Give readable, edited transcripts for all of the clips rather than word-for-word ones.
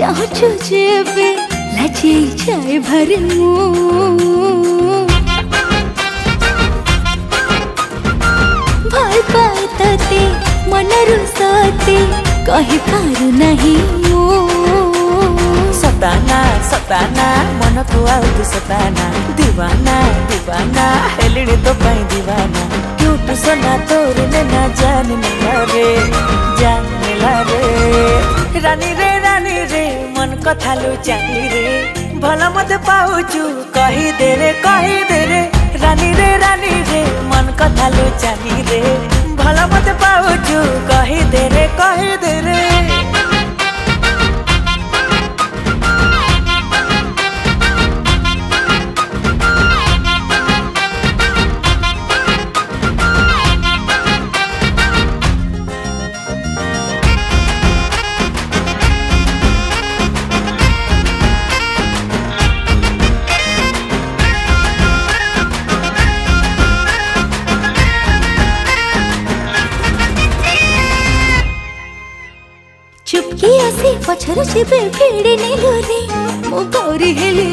चाहछु जेबे लाजे जाए भरे भल पाए तते मनरु सते कहि पारु नहीं सताना सताना मन को आउ सताना दीवाना दीवाना हेलिड़ी तो पाई दीवाना क्यूट सोना तोर ना जान रे रानी रे मन कथा लो चाली रे भल मत पाऊचु कही दे रे रानी रे मन कथा लो चाली रे भल मत पाऊचु कही दे रे चुपकी आसी पछर छिपे फेड़े नेलो रे मु भौरी हेली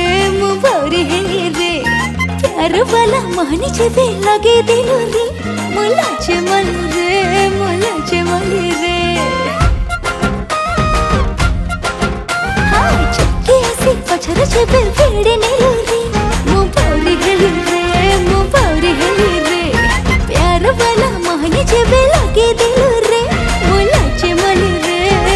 रे प्यार वाला महनी छिपे लगे दिलो रे मुलाचे मल रे हाय चुपकी आसी पछर छिपे फेड़े नेलो रे मु भौरी हेली रे प्यार वाला महनी छिपे लगे दिलो रे मुलाचे मल रे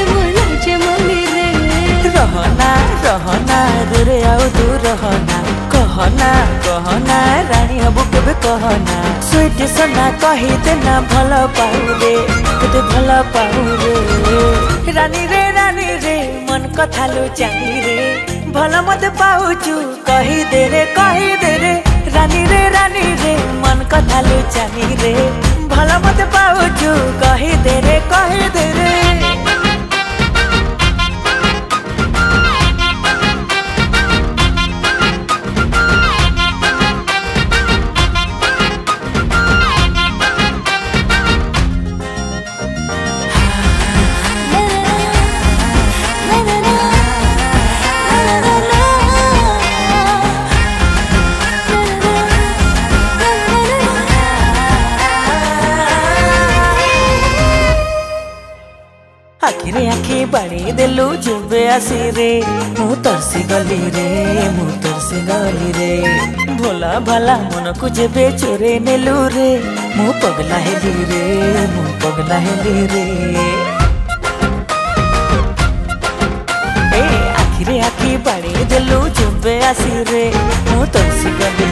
रहना दूरे आउ दूर रहना कहना रानी हबु केबे कहना स्वीट सोना कही देना भल पाऊ रे तुते भल पाऊ रे रानी रे मन कथा लो चाली रे भल मत पाऊचु कही दे रे रानी रे मन कथा लो चाली रे भल मत पाऊचु कही दे रे आखिरे आखि बाड़ी देलु जुबे आसी रे मु तरसी गली रे भोला भाला मन को जेबे चोरे नेलु रे मु पगला हेली रे ए आखिरे आखि बाड़ी देलु जुबे आसी रे मु तरसी गली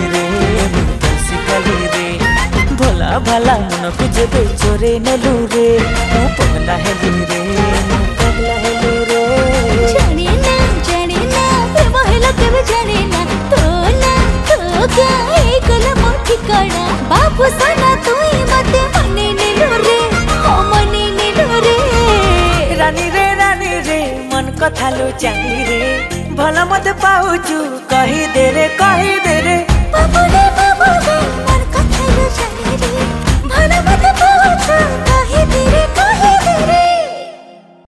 रे भोला भाला मन को जेबे चोरे नेलु रे मु पगला हेली रे जाने ना प्रेम हेला केबे जाने ना तो क्या हे गला मो ठिकाना बाबू सना तुई मते मने नेलो रे ओ मने नेलो रे रानी रे मन कथा लो चाली रे भल मत पाऊचु कही दे रे बाबू